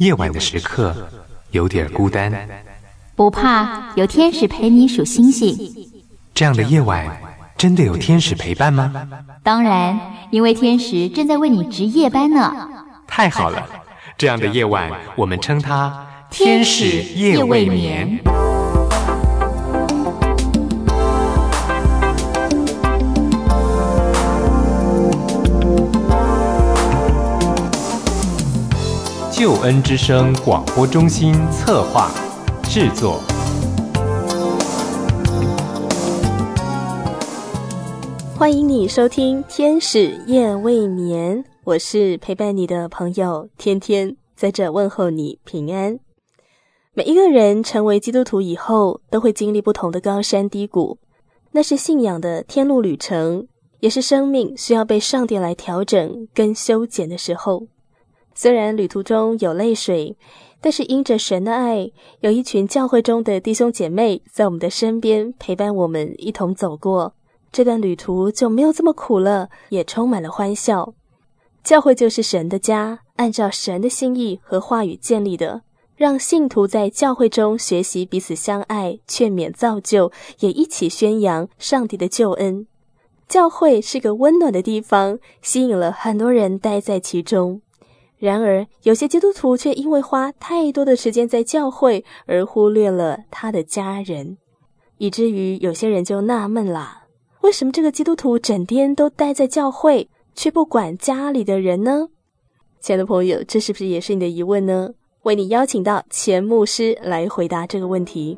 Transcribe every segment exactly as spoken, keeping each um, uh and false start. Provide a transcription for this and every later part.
夜晚的时刻有点孤单， 不怕，有天使陪你数星星。 这样的夜晚真的有天使陪伴吗？ 当然，因为天使正在为你值夜班呢。 太好了，这样的夜晚我们称它天使夜未眠。救恩之声广播中心策划制作。 欢迎你收听天使夜未眠，我是陪伴你的朋友天天，在这问候你平安。每一个人成为基督徒以后，都会经历不同的高山低谷，那是信仰的天路旅程，也是生命需要被上帝来调整跟修剪的时候。虽然旅途中有泪水，但是因着神的爱，有一群教会中的弟兄姐妹在我们的身边陪伴我们一同走过，这段旅途就没有这么苦了，也充满了欢笑。教会就是神的家，按照神的心意和话语建立的，让信徒在教会中学习彼此相爱，劝勉造就，也一起宣扬上帝的救恩。教会是个温暖的地方，吸引了很多人待在其中。然而，有些基督徒却因为花太多的时间在教会，而忽略了他的家人，以至于有些人就纳闷啦，为什么这个基督徒整天都待在教会，却不管家里的人呢？亲爱的朋友，这是不是也是你的疑问呢？为你邀请到前牧师来回答这个问题。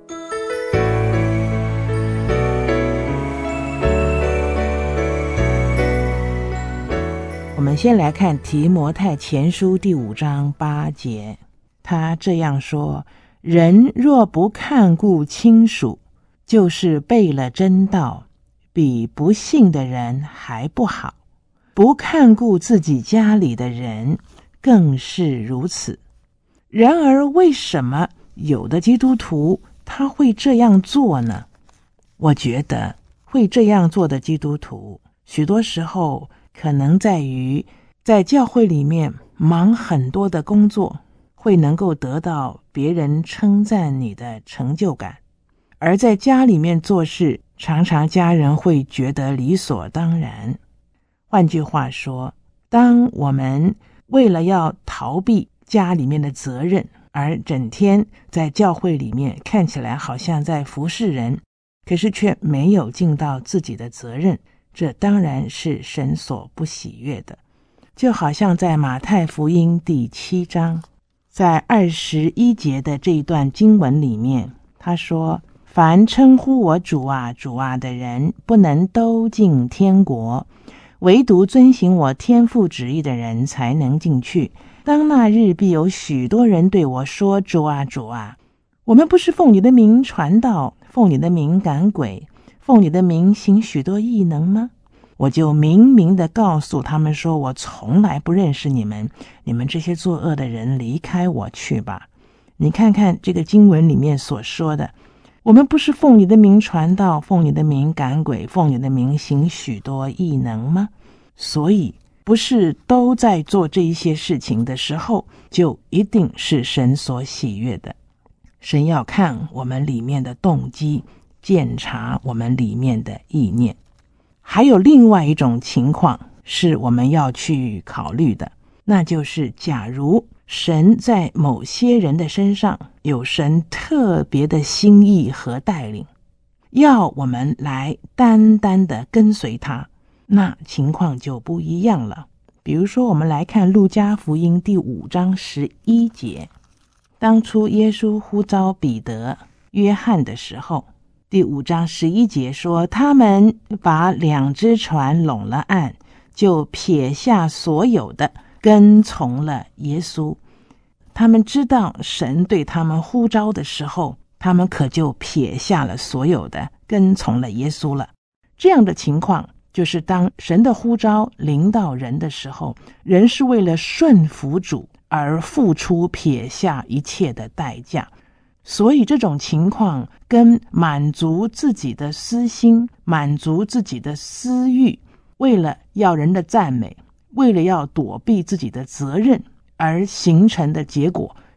我们先来看提摩太前书第五章八节，他这样说：人若不看顾亲属，就是背了真道，比不信的人还不好。不看顾自己家里的人，更是如此。然而为什么有的基督徒他会这样做呢？我觉得会这样做的基督徒，许多时候可能在于在教会里面忙很多的工作，会能够得到别人称赞你的成就感，而在家里面做事，常常家人会觉得理所当然。换句话说，当我们为了要逃避家里面的责任，而整天在教会里面看起来好像在服侍人，可是却没有尽到自己的责任，这当然是神所不喜悦的。就好像在马太福音第七章，在二十一节的这一段经文里面，他说：凡称呼我主啊主啊的人，不能都进天国，唯独遵行我天父旨意的人才能进去。当那日必有许多人对我说：主啊主啊，我们不是奉你的名传道，奉你的名赶鬼，奉你的名行许多异能吗？我就明明的告诉他们说，我从来不认识你们，你们这些作恶的人，离开我去吧。你看看这个经文里面所说的，我们不是奉你的名传道，奉你的名赶鬼，奉你的名行许多异能吗？所以不是都在做这一些事情的时候，就一定是神所喜悦的。神要看我们里面的动机，检查我们里面的意念。还有另外一种情况是我们要去考虑的，那就是假如神在某些人的身上有神特别的心意和带领，要我们来单单的跟随他，那情况就不一样了。比如说我们来看路加福音第五章十一节，当初耶稣呼召彼得、约翰的时候，第五章十一节说，他们把两只船拢了岸，就撇下所有的，跟从了耶稣。他们知道神对他们呼召的时候，他们可就撇下了所有的，跟从了耶稣了。这样的情况就是当神的呼召临到人的时候，人是为了顺服主而付出撇下一切的代价。所以这种情况跟满足自己的私心，满足自己的私欲，为了要人的赞美，为了要躲避自己的责任而形成的结果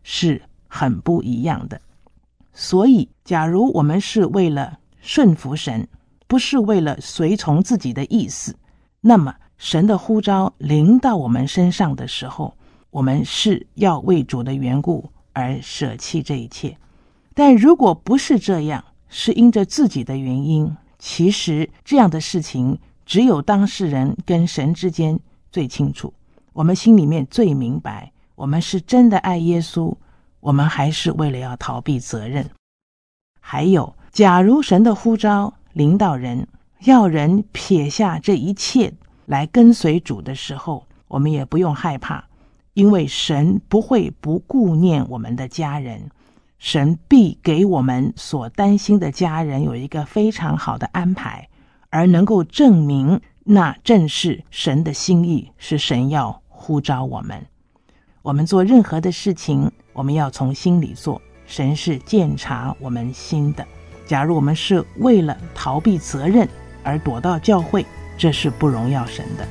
是很不一样的。所以假如我们是为了顺服神，不是为了随从自己的意思，那么神的呼召临到我们身上的时候，我们是要为主的缘故而舍弃这一切。但如果不是这样，是因着自己的原因，其实这样的事情只有当事人跟神之间最清楚，我们心里面最明白，我们是真的爱耶稣，我们还是为了要逃避责任。还有，假如神的呼召临到人，要人撇下这一切来跟随主的时候，我们也不用害怕，因为神不会不顾念我们的家人，神必给我们所担心的家人有一个非常好的安排，而能够证明那正是神的心意，是神要呼召我们。我们做任何的事情，我们要从心里做，神是鉴察我们心的。假如我们是为了逃避责任而躲到教会，这是不荣耀神的。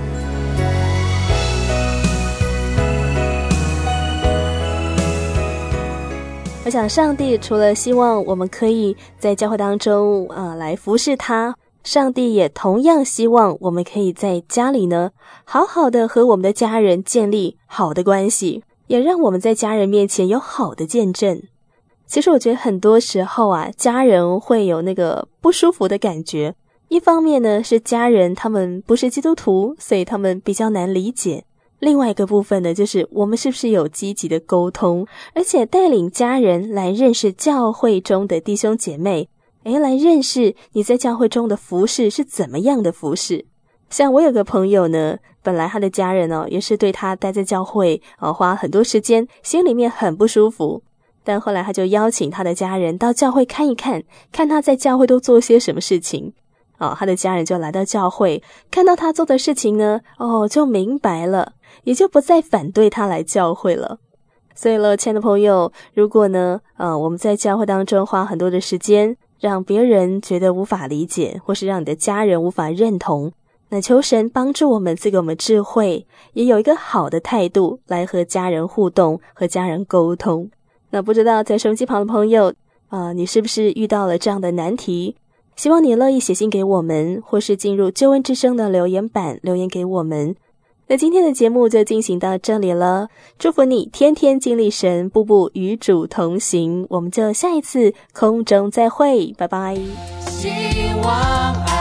我想上帝除了希望我们可以在教会当中呃来服侍他，上帝也同样希望我们可以在家里呢好好的和我们的家人建立好的关系，也让我们在家人面前有好的见证。其实我觉得很多时候啊，家人会有那个不舒服的感觉，一方面呢是家人他们不是基督徒，所以他们比较难理解，另外一个部分呢，就是我们是不是有积极的沟通，而且带领家人来认识教会中的弟兄姐妹，诶，来认识你在教会中的服事是怎么样的服事。像我有个朋友呢，本来他的家人哦，也是对他待在教会哦花很多时间，心里面很不舒服，但后来他就邀请他的家人到教会看一看，看他在教会都做些什么事情。哦，他的家人就来到教会，看到他做的事情呢，哦，就明白了，也就不再反对他来教会了。所以了，亲爱的朋友，如果呢，呃，我们在教会当中花很多的时间，让别人觉得无法理解，或是让你的家人无法认同，那求神帮助我们，赐给我们智慧，也有一个好的态度来和家人互动，和家人沟通。那不知道在收音机旁的朋友，呃，你是不是遇到了这样的难题？希望你乐意写信给我们，或是进入救恩之声的留言板留言给我们。那今天的节目就进行到这里了，祝福你天天经历神，步步与主同行。我们就下一次空中再会，拜拜。希望